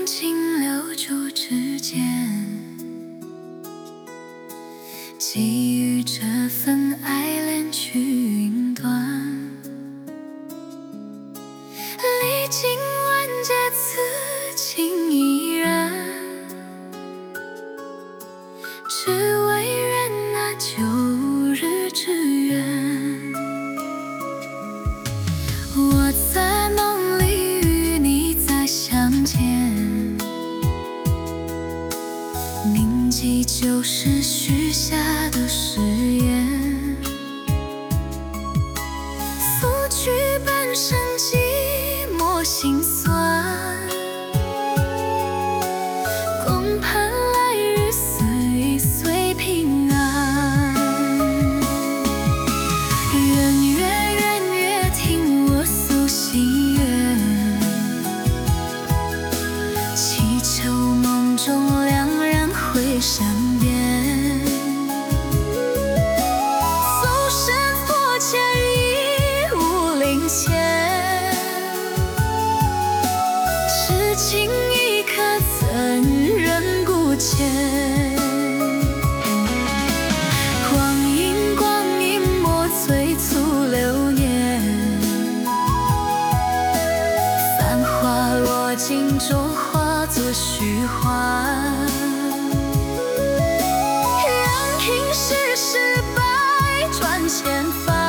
风景留住指尖，寄予这份爱恋去云端。历经万劫，此情依然，只为圆那旧日之缘。我在梦里与你再相见，铭记旧时许下的誓言，诉去半生寂寞心酸，共盼来日岁岁平安。圆月圆月，听我诉心愿，祈求梦中两人会善变。走神佛前，已无灵前，痴情一刻，怎忍不见？光阴光阴，莫催促流年，繁华落尽，终化作虚幻。任凭世事百转千帆，